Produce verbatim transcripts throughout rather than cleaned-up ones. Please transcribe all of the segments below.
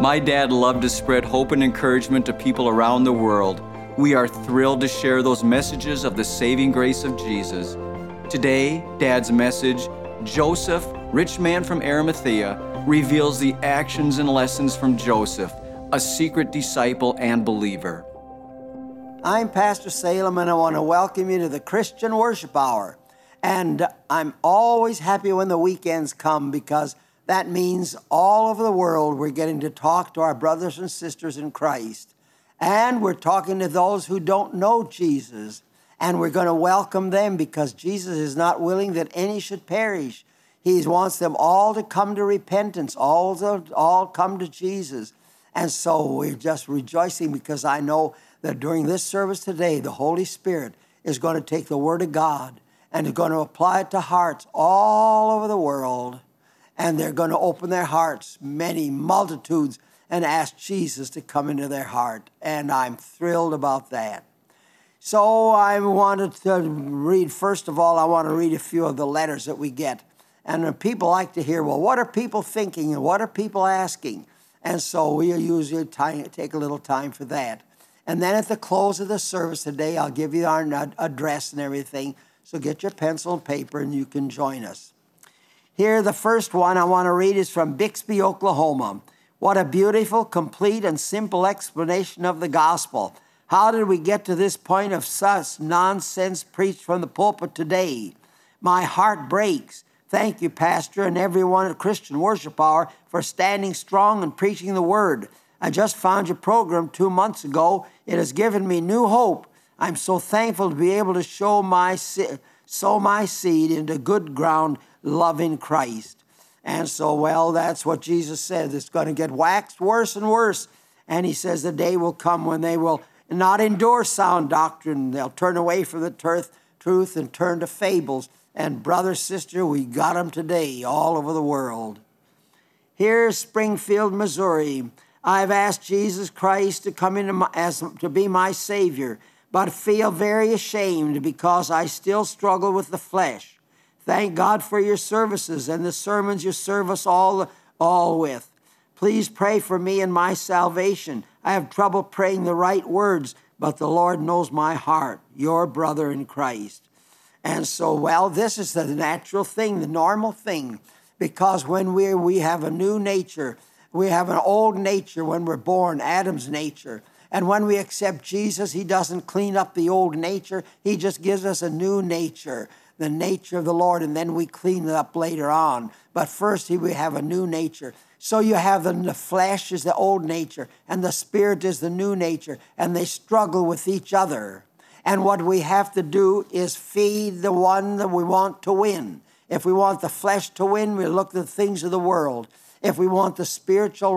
My dad loved to spread hope and encouragement to people around the world. We are thrilled to share those messages of the saving grace of Jesus. Today, Dad's message, Joseph, Rich Man from Arimathea, reveals the actions and lessons from Joseph, a secret disciple and believer. I'm Pastor Salem, and I want to welcome you to the Christian Worship Hour. And I'm always happy when the weekends come, because that means all over the world we're getting to talk to our brothers and sisters in Christ. And we're talking to those who don't know Jesus. And we're going to welcome them, because Jesus is not willing that any should perish. He wants them all to come to repentance, all to, all come to Jesus. And so we're just rejoicing, because I know that during this service today, the Holy Spirit is going to take the Word of God and is going to apply it to hearts all over the world. And they're going to open their hearts, many multitudes, and ask Jesus to come into their heart. And I'm thrilled about that. So I wanted to read, first of all, I want to read a few of the letters that we get. And people like to hear, well, what are people thinking and what are people asking? And so we usually take a little time for that. And then at the close of the service today, I'll give you our address and everything. So get your pencil and paper and you can join us. Here, the first one I want to read is from Bixby, Oklahoma. What a beautiful, complete, and simple explanation of the gospel. How did we get to this point of such nonsense preached from the pulpit today? My heart breaks. Thank you, Pastor, and everyone at Christian Worship Hour for standing strong and preaching the Word. I just found your program two months ago. It has given me new hope. I'm so thankful to be able to show my sow my seed into good ground, loving Christ. And so, well, that's what Jesus said. It's going to get waxed worse and worse. And he says the day will come when they will not endure sound doctrine. They'll turn away from the truth and turn to fables. And brother, sister, we got them today all over the world. Here's Springfield, Missouri. I've asked Jesus Christ to come into my, as to be my Savior, but feel very ashamed because I still struggle with the flesh. Thank God for your services and the sermons you serve us all, all with. Please pray for me and my salvation. I have trouble praying the right words, but the Lord knows my heart, your brother in Christ. And so, well, this is the natural thing, the normal thing, because when we we have a new nature, we have an old nature when we're born, Adam's nature. And when we accept Jesus, he doesn't clean up the old nature. He just gives us a new nature, the nature of the Lord, and then we clean it up later on. But first, we have a new nature. So you have the, the flesh is the old nature, and the spirit is the new nature, and they struggle with each other. And what we have to do is feed the one that we want to win. If we want the flesh to win, we look at the things of the world. If we want the spiritual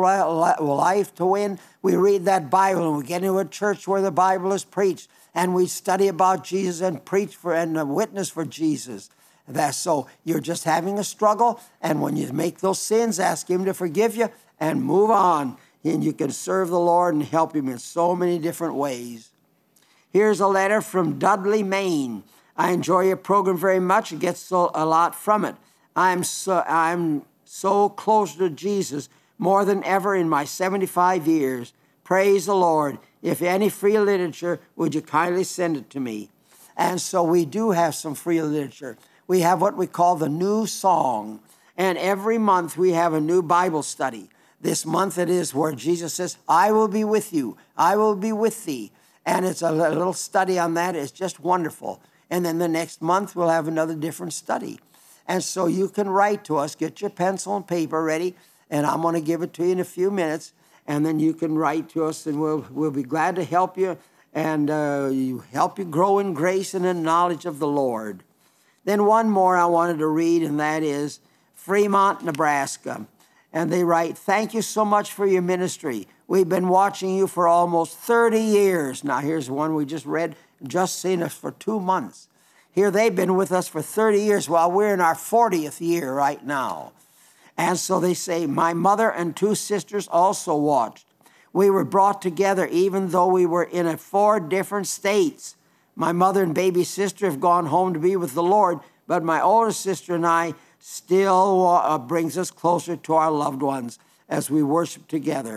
life to win, we read that Bible and we get into a church where the Bible is preached and we study about Jesus and preach for and witness for Jesus. That's so you're just having a struggle, and when you make those sins, ask him to forgive you and move on. And you can serve the Lord and help him in so many different ways. Here's a letter from Dudley, Maine. I enjoy your program very much. I get so, a lot from it. I'm so I'm so close to Jesus more than ever in my seventy-five years. Praise the Lord. If any free literature, would you kindly send it to me? And so we do have some free literature. We have what we call the New Song. And every month we have a new Bible study. This month it is where Jesus says, I will be with you. I will be with thee. And it's a little study on that. It's just wonderful. And then the next month we'll have another different study. And so you can write to us, get your pencil and paper ready, and I'm going to give it to you in a few minutes, and then you can write to us, and we'll we'll be glad to help you and uh, you help you grow in grace and in knowledge of the Lord. Then one more I wanted to read, and that is Fremont, Nebraska. And they write, thank you so much for your ministry. We've been watching you for almost thirty years. Now here's one we just read, just seen us for two months. Here they've been with us for thirty years while we're in our fortieth year right now. And so they say, my mother and two sisters also watched. We were brought together even though we were in a four different states. My mother and baby sister have gone home to be with the Lord, but my older sister and I still uh, brings us closer to our loved ones as we worship together.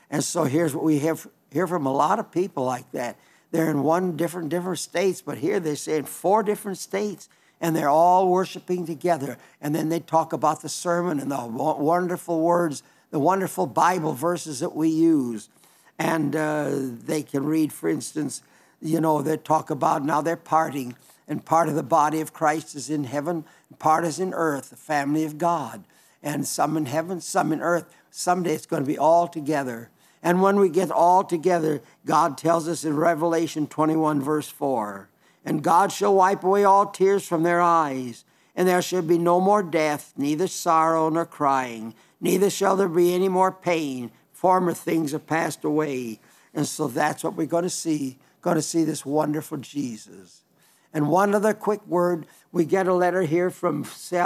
And so here's what we have, hear from a lot of people like that. They're in one different, different states, but here they say in four different states, and they're all worshiping together. And then they talk about the sermon and the wonderful words, the wonderful Bible verses that we use. And uh, they can read, for instance, you know, they talk about now they're parting, and part of the body of Christ is in heaven, and part is in earth, the family of God. And some in heaven, some in earth. Someday it's going to be all together. And when we get all together, God tells us in Revelation twenty-one, verse four, and God shall wipe away all tears from their eyes, and there shall be no more death, neither sorrow nor crying, neither shall there be any more pain. Former things have passed away. And so that's what we're going to see. Going to see this wonderful Jesus. And one other quick word. We get a letter here from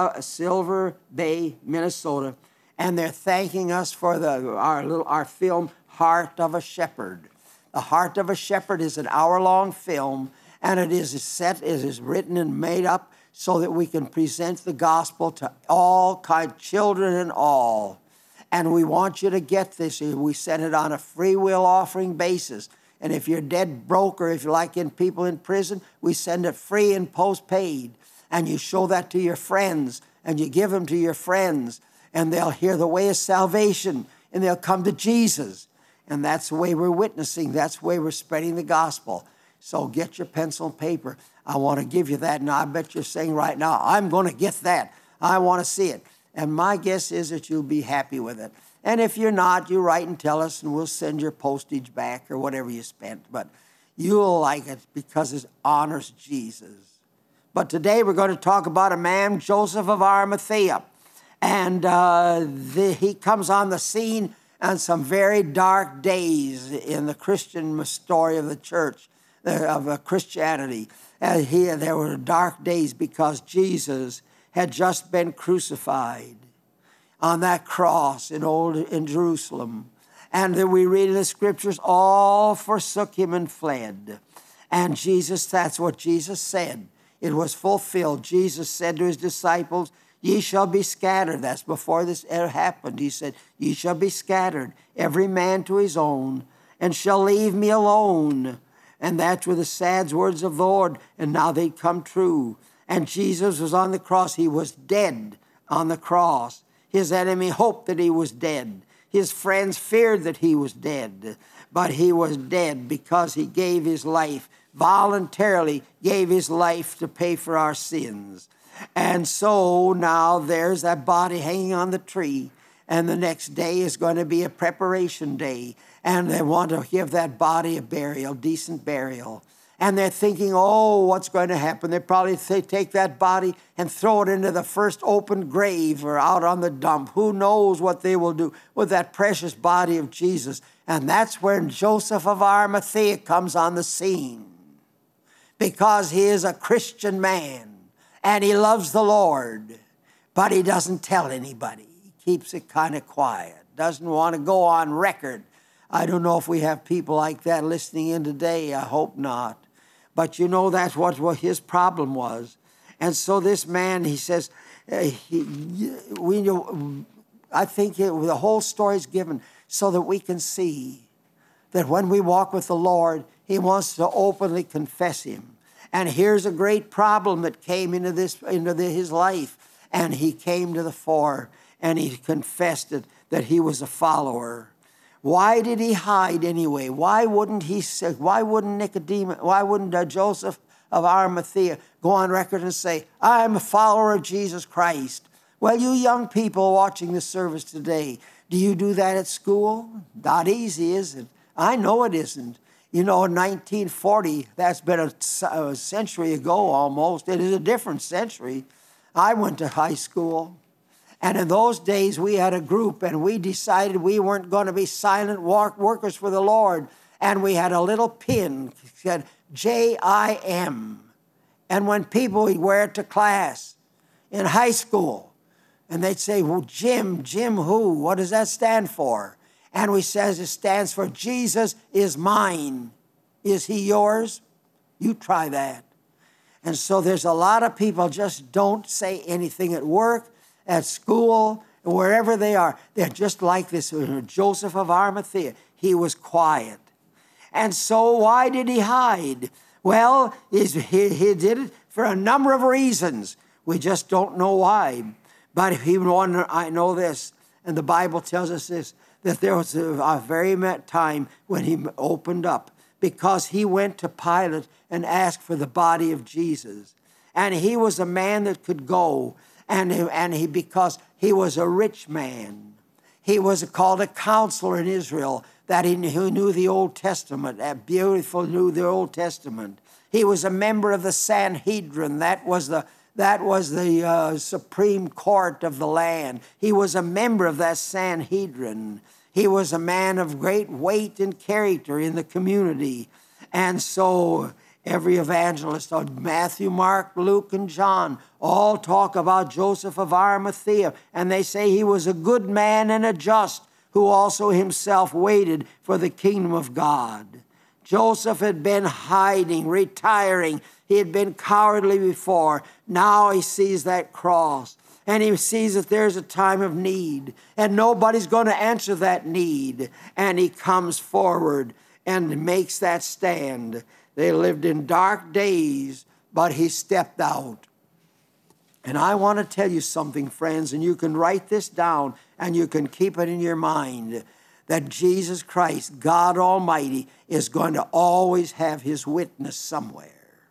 Silver Bay, Minnesota, and they're thanking us for the our little our film, Heart of a Shepherd. The Heart of a Shepherd is an hour-long film, and it is set, it is written and made up so that we can present the gospel to all kind, children and all. And we want you to get this. We send it on a free will offering basis. And if you're dead broke, or if you're like in people in prison, we send it free and postpaid. And you show that to your friends, and you give them to your friends, and they'll hear the way of salvation, and they'll come to Jesus. And that's the way we're witnessing. That's the way we're spreading the gospel. So get your pencil and paper. I want to give you that. And I bet you're saying right now, I'm going to get that. I want to see it. And my guess is that you'll be happy with it. And if you're not, you write and tell us, and we'll send your postage back or whatever you spent. But you'll like it because it honors Jesus. But today we're going to talk about a man, Joseph of Arimathea. And uh, the, he comes on the scene on some very dark days in the Christian story of the church, of uh, Christianity. And he, there were dark days because Jesus had just been crucified on that cross in old in Jerusalem. And then we read in the scriptures, all forsook him and fled. And Jesus, that's what Jesus said. It was fulfilled. Jesus said to his disciples, ye shall be scattered. That's before this ever happened. He said, ye shall be scattered, every man to his own, and shall leave me alone. And that's were the sad words of the Lord, and now they come true. And Jesus was on the cross. He was dead on the cross. His enemy hoped that he was dead. His friends feared that he was dead. But he was dead because he gave his life, voluntarily gave his life to pay for our sins. And so now there's that body hanging on the tree. And the next day is going to be a preparation day. And they want to give that body a burial, decent burial. And they're thinking, oh, what's going to happen? They probably th- take that body and throw it into the first open grave or out on the dump. Who knows what they will do with that precious body of Jesus? And that's when Joseph of Arimathea comes on the scene. Because he is a Christian man and he loves the Lord, but he doesn't tell anybody. He keeps it kind of quiet, doesn't want to go on record. I don't know if we have people like that listening in today. I hope not. But you know, that's what, what his problem was. And so this man, he says, uh, he, we know, I think it, the whole story is given so that we can see that when we walk with the Lord, he wants to openly confess him. And here's a great problem that came into this into the, his life. And he came to the fore and he confessed it, that he was a follower. Why did he hide anyway? Why wouldn't he say, why wouldn't Nicodemus, why wouldn't uh, Joseph of Arimathea go on record and say, I'm a follower of Jesus Christ? Well, you young people watching this service today, do you do that at school? Not easy, is it? I know it isn't. You know, in nineteen forty, that's been a, a century ago almost. It is a different century. I went to high school. And in those days, we had a group, and we decided we weren't going to be silent workers for the Lord. And we had a little pin that said J I M. And when people would wear it to class in high school, and they'd say, well, Jim, Jim who? What does that stand for? And we says it stands for Jesus is mine. Is he yours? You try that. And so there's a lot of people just don't say anything at work, at school, wherever they are. They're just like this Joseph of Arimathea. he was quiet. And so why did he hide? Well, he, he did it for a number of reasons. We just don't know why. But he wanted, I know this, and the Bible tells us this, that there was a, a very time when he opened up, because he went to Pilate and asked for the body of Jesus. And he was a man that could go, and, and he because he was a rich man. He was called a counselor in Israel, that he who knew the Old Testament, that beautiful knew the Old Testament. He was a member of the Sanhedrin. That was the that was the uh, supreme court of the land. He was a member of that Sanhedrin. He was a man of great weight and character in the community. And so every evangelist, Matthew, Mark, Luke, and John, all talk about Joseph of Arimathea. And they say he was a good man and a just, who also himself waited for the kingdom of God. Joseph had been hiding, retiring. He had been cowardly before. Now he sees that cross, and he sees that there's a time of need, and nobody's going to answer that need. And he comes forward and makes that stand. They lived in dark days, but he stepped out. And I want to tell you something, friends, and you can write this down and you can keep it in your mind, that Jesus Christ, God Almighty, is going to always have his witness somewhere.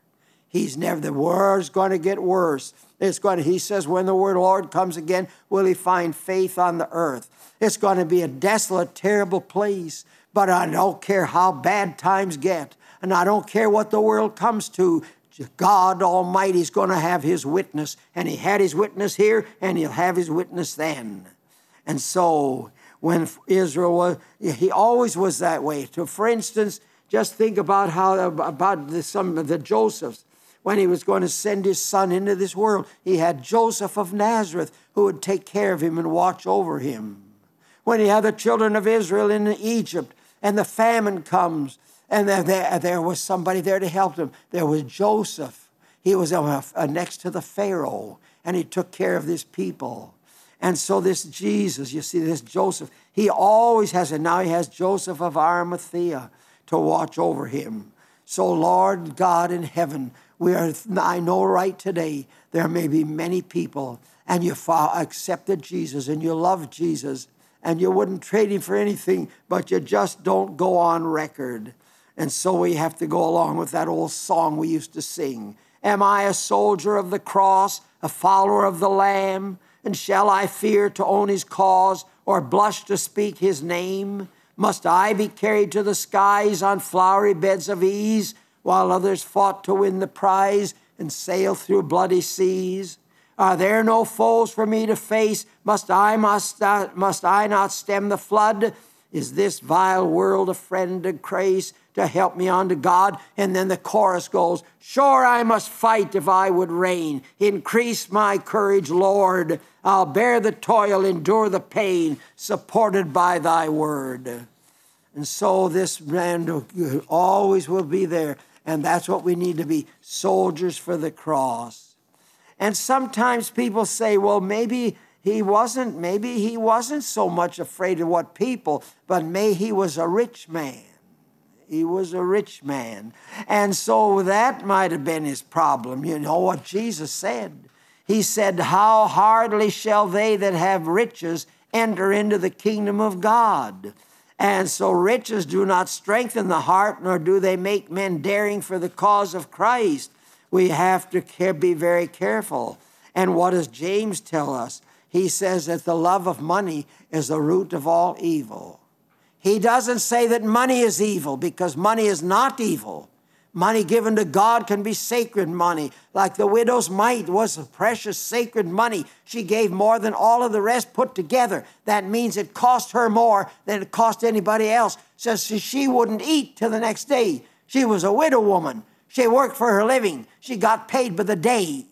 He's never, the word's going to get worse. It's going to, he says, when the word Lord comes again, will he find faith on the earth? It's going to be a desolate, terrible place, but I don't care how bad times get, and I don't care what the world comes to. God Almighty is going to have his witness, and he had his witness here, and he'll have his witness then. And so when Israel was, he always was that way. So, for instance, just think about how about the, some of the Josephs. When he was going to send his son into this world, he had Joseph of Nazareth who would take care of him and watch over him. When he had the children of Israel in Egypt, and the famine comes, and there, there, there was somebody there to help them. There was Joseph. He was uh, uh, next to the Pharaoh, and he took care of this people. And so this Jesus, you see, this Joseph, he always has, and now he has Joseph of Arimathea to watch over him. So, Lord God in heaven, we are, I know right today, there may be many people, and you accepted Jesus, and you love Jesus, and you wouldn't trade him for anything, but you just don't go on record. And so we have to go along with that old song we used to sing. Am I a soldier of the cross, a follower of the Lamb? And shall I fear to own his cause, or blush to speak his name? Must I be carried to the skies on flowery beds of ease, while others fought to win the prize and sail through bloody seas? Are there no foes for me to face? Must I, must, uh, must I not stem the flood? Is this vile world a friend to grace to help me on to God? And then the chorus goes, sure I must fight if I would reign. Increase my courage, Lord. I'll bear the toil, endure the pain, supported by thy word. And so this man always will be there. And that's what we need to be, soldiers for the cross. And sometimes people say, well, maybe he wasn't, maybe he wasn't so much afraid of what people, but may he was a rich man. He was a rich man. And so that might have been his problem. You know what Jesus said? He said, how hardly shall they that have riches enter into the kingdom of God? And so riches do not strengthen the heart, nor do they make men daring for the cause of Christ. We have to be very careful. And what does James tell us? He says that the love of money is the root of all evil. He doesn't say that money is evil, because money is not evil. Money given to God can be sacred money. Like the widow's mite was a precious sacred money. She gave more than all of the rest put together. That means it cost her more than it cost anybody else. So she wouldn't eat till the next day. She was a widow woman. She worked for her living. She got paid by the day.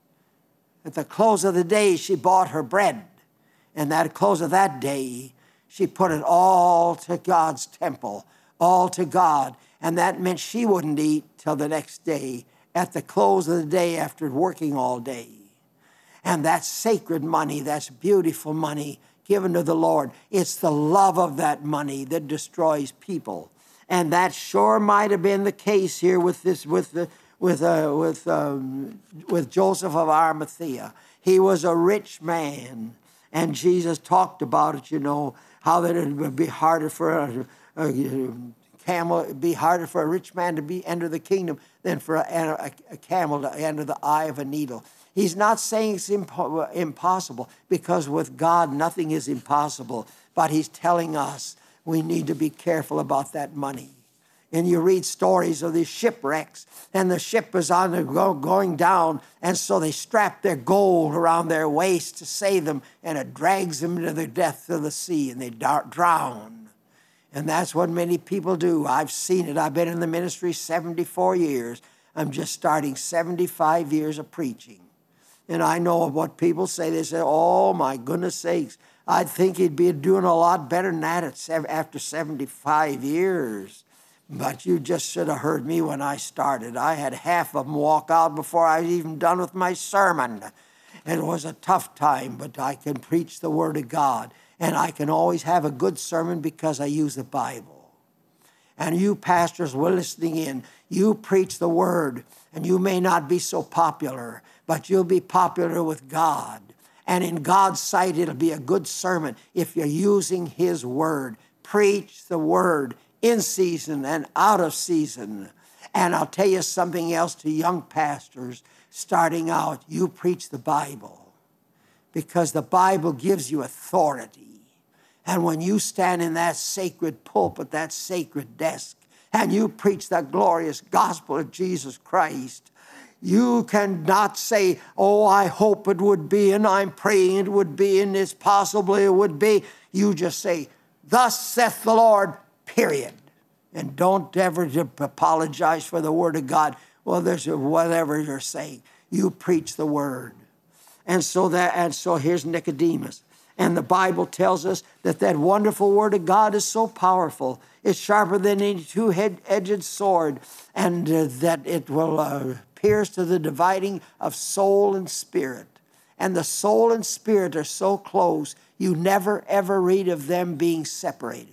At the close of the day, she bought her bread. And at the close of that day, she put it all to God's temple, all to God. And that meant she wouldn't eat till the next day, at the close of the day after working all day. And that's sacred money, that's beautiful money, given to the Lord. It's the love of that money that destroys people. And that sure might have been the case here with this, with the, with uh, with um, with Joseph of Arimathea. He was a rich man, and Jesus talked about it. You know how that it would be harder for a, a camel, it'd be harder for a rich man to be enter the kingdom than for a, a, a camel to enter the eye of a needle. He's not saying it's impo- impossible, because with God nothing is impossible. But he's telling us we need to be careful about that money. And you read stories of these shipwrecks, and the ship is on the go, going down, and so they strap their gold around their waist to save them, and it drags them into the depth of the sea, and they drown. And that's what many people do. I've seen it. I've been in the ministry seventy-four years. I'm just starting seventy-five years of preaching. And I know of what people say. They say, oh, my goodness sakes, I'd think he'd be doing a lot better than that at after seventy-five years. But you just should have heard me when I started. I had half of them walk out before I was even done with my sermon. And it was a tough time, but I can preach the Word of God. And I can always have a good sermon because I use the Bible. And you pastors were listening in. You preach the Word, and you may not be so popular, but you'll be popular with God. And in God's sight, it'll be a good sermon if you're using His Word. Preach the Word in season and out of season. And I'll tell you something else to young pastors starting out. You preach the Bible, because the Bible gives you authority. And when you stand in that sacred pulpit, that sacred desk, and you preach that glorious gospel of Jesus Christ, you cannot say, oh, I hope it would be, and I'm praying it would be, and it's possibly it would be. You just say, thus saith the Lord, period. And don't ever apologize for the Word of God. Well, there's whatever you're saying. You preach the Word. And so that, and so here's Nicodemus. And the Bible tells us that that wonderful Word of God is so powerful. It's sharper than any two-edged sword, and uh, that it will uh, pierce to the dividing of soul and spirit. And the soul and spirit are so close, you never, ever read of them being separated.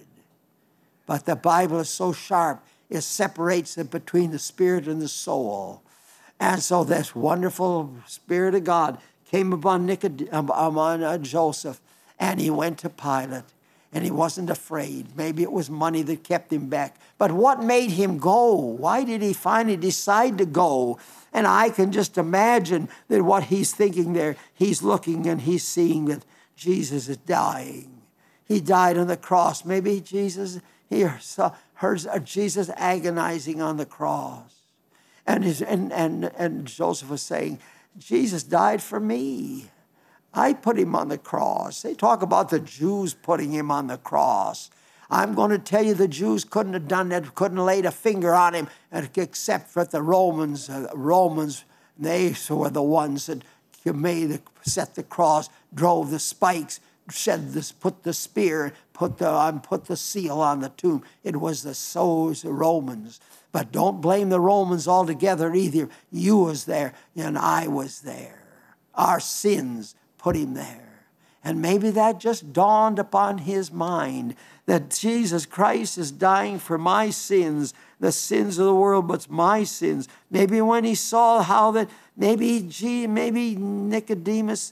But the Bible is so sharp, it separates it between the spirit and the soul. And so this wonderful Spirit of God came upon, Nicod- upon uh, Joseph, and he went to Pilate, and he wasn't afraid. Maybe it was money that kept him back. But what made him go? Why did he finally decide to go? And I can just imagine that what he's thinking there, he's looking and he's seeing that Jesus is dying. He died on the cross. Maybe Jesus, he saw, heard Jesus agonizing on the cross. And, his, and, and, and Joseph was saying, Jesus died for me. I put him on the cross. They talk about the Jews putting him on the cross. I'm going to tell you the Jews couldn't have done that, couldn't have laid a finger on him, except for the Romans. Uh, Romans, they were the ones that made the, set the cross, drove the spikes, shed this, put the spear, put the um, put the seal on the tomb. It was the souls, the Romans. But don't blame the Romans altogether either. You was there and I was there. Our sins put him there. And maybe that just dawned upon his mind that Jesus Christ is dying for my sins, the sins of the world, but it's my sins. Maybe when he saw how that, maybe gee, maybe Nicodemus,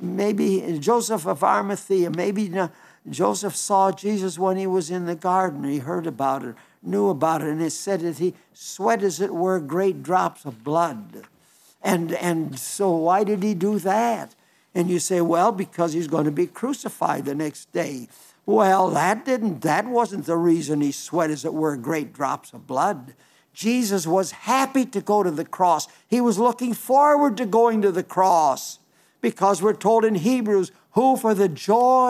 maybe Joseph of Arimathea, maybe Joseph saw Jesus when he was in the garden. He heard about it, knew about it, and it said that he sweat as it were great drops of blood. And, and so why did he do that? And you say, well, because he's going to be crucified the next day. Well, that didn't, that wasn't the reason he sweat as it were great drops of blood. Jesus was happy to go to the cross. He was looking forward to going to the cross, because we're told in Hebrews, who for the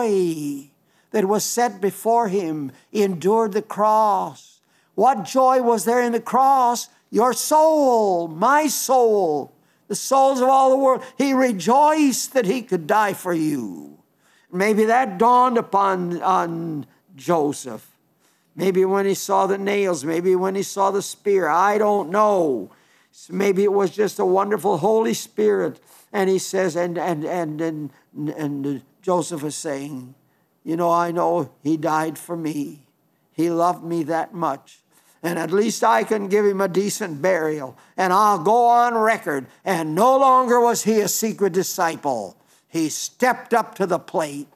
joy that was set before him endured the cross. What joy was there in the cross? Your soul, my soul, the souls of all the world. He rejoiced that he could die for you. Maybe that dawned upon on Joseph. Maybe when he saw the nails, maybe when he saw the spear, I don't know. Maybe it was just a wonderful Holy Spirit. And he says, and and and and, and Joseph is saying, You know, I know he died for me. He loved me that much. And at least I can give him a decent burial. And I'll go on record. And no longer was he a secret disciple. He stepped up to the plate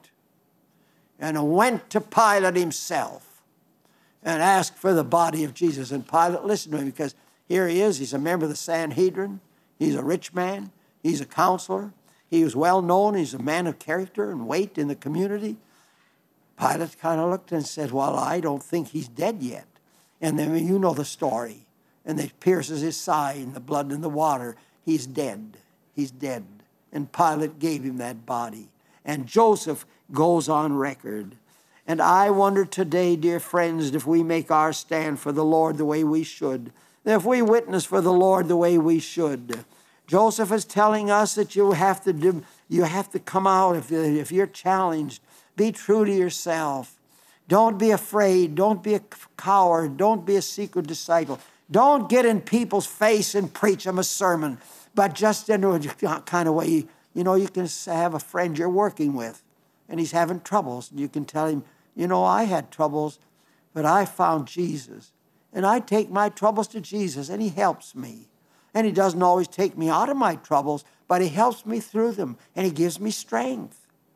and went to Pilate himself and asked for the body of Jesus. And Pilate listened to him because here he is. He's a member of the Sanhedrin. He's a rich man. He's a counselor. He was well known. He's a man of character and weight in the community. Pilate kind of looked and said, well, I don't think he's dead yet. And then you know the story. And they pierces his side and the blood and the water. He's dead. He's dead. And Pilate gave him that body. And Joseph goes on record. And I wonder today, dear friends, if we make our stand for the Lord the way we should, if we witness for the Lord the way we should. Joseph is telling us that you have to do, you have to come out if, if you're challenged. Be true to yourself. Don't be afraid. Don't be a coward. Don't be a secret disciple. Don't get in people's face and preach them a sermon, but just in a kind of way, you know, you can have a friend you're working with, and he's having troubles. You can tell him, you know, I had troubles, but I found Jesus. And I take my troubles to Jesus, and he helps me. And he doesn't always take me out of my troubles, but he helps me through them, and he gives me strength.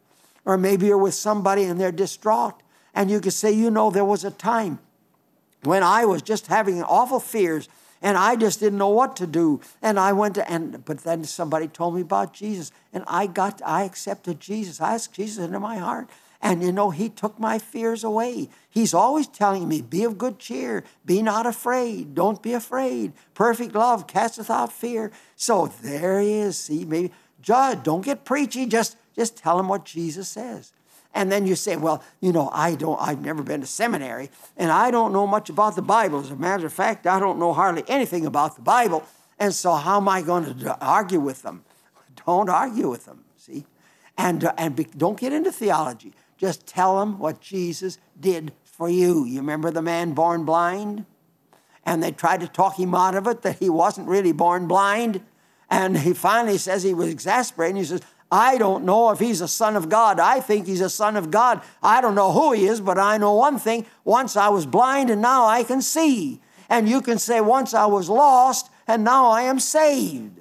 Or maybe you're with somebody and they're distraught, and you can say, you know, there was a time when I was just having awful fears, and I just didn't know what to do. And I went to, and but then somebody told me about Jesus, and I got, I accepted Jesus. I asked Jesus into my heart. And, you know, he took my fears away. He's always telling me, be of good cheer. Be not afraid. Don't be afraid. Perfect love casteth out fear. So there he is. See, maybe, just don't get preachy. Just, just tell him what Jesus says. And then you say, well, you know, I don't, I've never been to seminary, and I don't know much about the Bible. As a matter of fact, I don't know hardly anything about the Bible. And so how am I going to argue with them? Don't argue with them, see? And, uh, and be, don't get into theology. Just tell them what Jesus did for you. You remember the man born blind? And they tried to talk him out of it, that he wasn't really born blind. And he finally says he was exasperated. He says, I don't know if he's a son of God. I think he's a son of God. I don't know who he is, but I know one thing. Once I was blind and now I can see. And you can say, once I was lost and now I am saved.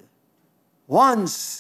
Once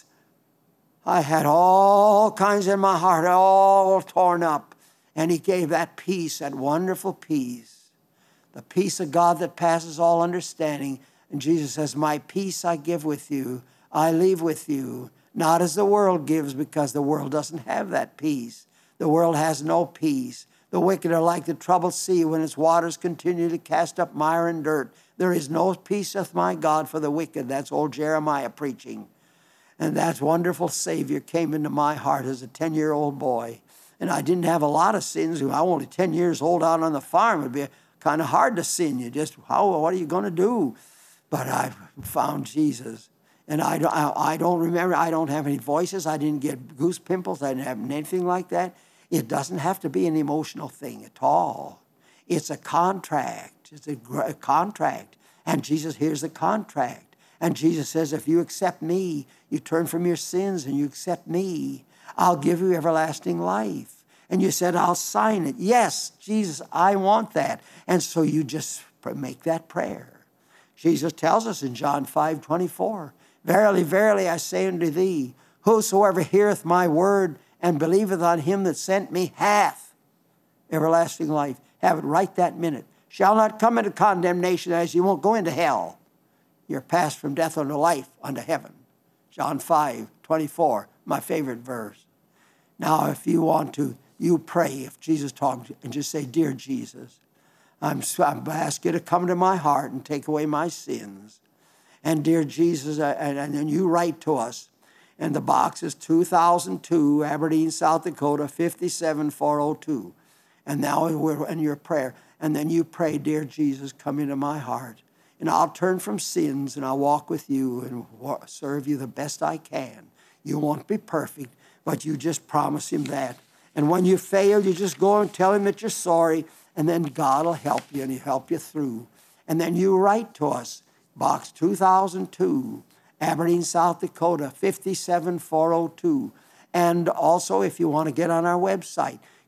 I had all kinds in my heart, all torn up. And he gave that peace, that wonderful peace. The peace of God that passes all understanding. And Jesus says, my peace I give with you. I leave with you. Not as the world gives, because the world doesn't have that peace. The world has no peace. The wicked are like the troubled sea when its waters continue to cast up mire and dirt. There is no peace with my God for the wicked. That's old Jeremiah preaching. And that wonderful Savior came into my heart as a ten-year-old boy. And I didn't have a lot of sins. I was only ten years old out on the farm. It would be kind of hard to sin. You just, how, what are you going to do? But I found Jesus. And I don't, I, I don't remember, I don't have any voices. I didn't get goose pimples. I didn't have anything like that. It doesn't have to be an emotional thing at all. It's a contract. It's a, a contract. And Jesus hears the contract. And Jesus says, if you accept me, you turn from your sins and you accept me, I'll give you everlasting life. And you said, I'll sign it. Yes, Jesus, I want that. And so you just make that prayer. Jesus tells us in John five twenty-four, verily, verily, I say unto thee, whosoever heareth my word and believeth on him that sent me hath everlasting life. Have it right that minute. Shall not come into condemnation, as you won't go into hell. You're passed from death unto life unto heaven. John five twenty-four, my favorite verse. Now, if you want to, you pray. If Jesus talks and just say, dear Jesus, I'm, I'm asking you to come into my heart and take away my sins. And dear Jesus, and, and, and you write to us. And the box is two thousand two, Aberdeen, South Dakota, five seven four oh two. And now we're in your prayer. And then you pray, dear Jesus, come into my heart. And I'll turn from sins and I'll walk with you and serve you the best I can. You won't be perfect, but you just promise him that. And when you fail, you just go and tell him that you're sorry, and then God will help you and he'll help you through. And then you write to us, Box two thousand two, Aberdeen, South Dakota, five seven four oh two. And also, if you want to get on our website,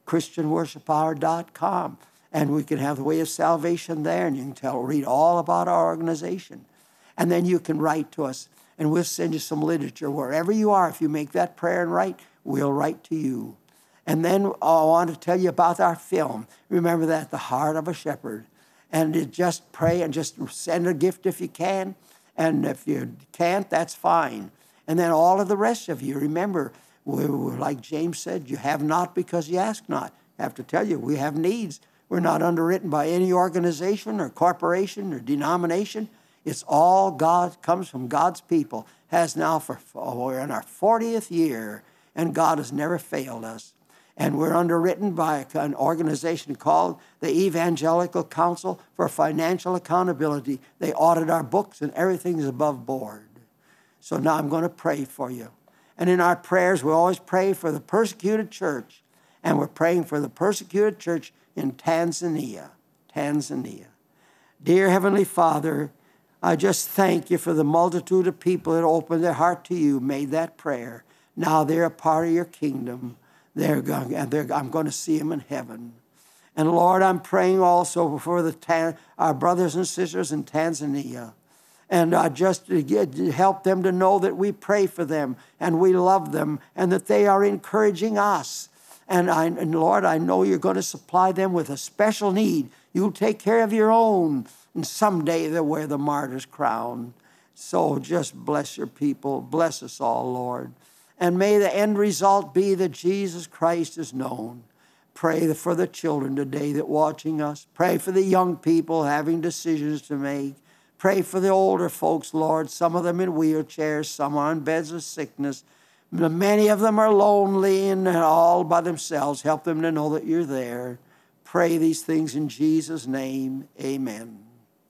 Christian Worship Hour dot com. And we can have the Way of Salvation there, and you can tell, read all about our organization. And then you can write to us, and we'll send you some literature. Wherever you are, if you make that prayer and write, we'll write to you. And then I want to tell you about our film. Remember that, The Heart of a Shepherd. And just pray and just send a gift if you can. And if you can't, that's fine. And then all of the rest of you, remember, we're, we're, like James said, you have not because you ask not. I have to tell you, we have needs. We're not underwritten by any organization or corporation or denomination. It's all God, comes from God's people. Has now for, we're in our fortieth year, and God has never failed us. And we're underwritten by an organization called the Evangelical Council for Financial Accountability. They audit our books, and everything is above board. So now I'm going to pray for you. And in our prayers, we always pray for the persecuted church. And we're praying for the persecuted church in Tanzania. Tanzania. Dear Heavenly Father, I just thank you for the multitude of people that opened their heart to you, made that prayer. Now they're a part of your kingdom. They're going, and they're, I'm going to see them in heaven. And Lord, I'm praying also for the our brothers and sisters in Tanzania. And uh, just to get, to help them to know that we pray for them and we love them and that they are encouraging us. And, I, and Lord, I know you're going to supply them with a special need. You'll take care of your own. And someday they'll wear the martyr's crown. So just bless your people. Bless us all, Lord. And may the end result be that Jesus Christ is known. Pray for the children today that are watching us. Pray for the young people having decisions to make. Pray for the older folks, Lord. Some of them in wheelchairs, some are in beds of sickness. Many of them are lonely and all by themselves. Help them to know that you're there. Pray these things in Jesus' name. Amen.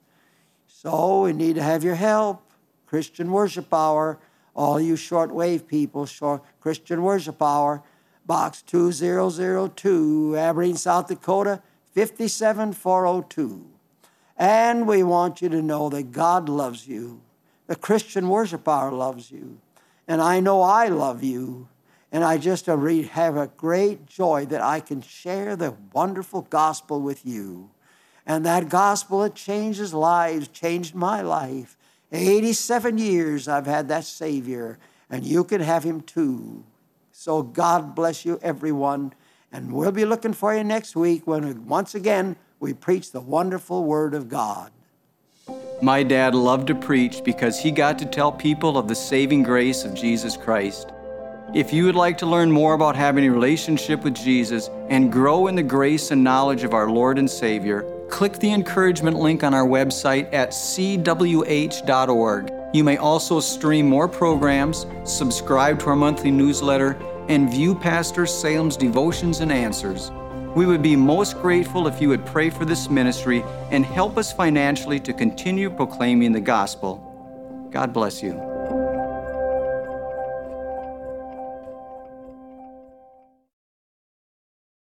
So we need to have your help. Christian Worship Hour. All you shortwave people, short Christian Worship Hour, Box two thousand two, Aberdeen, South Dakota, five seven four oh two. And we want you to know that God loves you. The Christian Worship Hour loves you. And I know I love you. And I just have a great joy that I can share the wonderful gospel with you. And that gospel that changes lives, changed my life. eighty-seven years I've had that Savior, and you can have him too. So God bless you, everyone. And we'll be looking for you next week when, once again, we preach the wonderful Word of God. My dad loved to preach because he got to tell people of the saving grace of Jesus Christ. If you would like to learn more about having a relationship with Jesus and grow in the grace and knowledge of our Lord and Savior, click the encouragement link on our website at c w h dot org. You may also stream more programs, subscribe to our monthly newsletter, and view Pastor Salem's devotions and answers. We would be most grateful if you would pray for this ministry and help us financially to continue proclaiming the gospel. God bless you.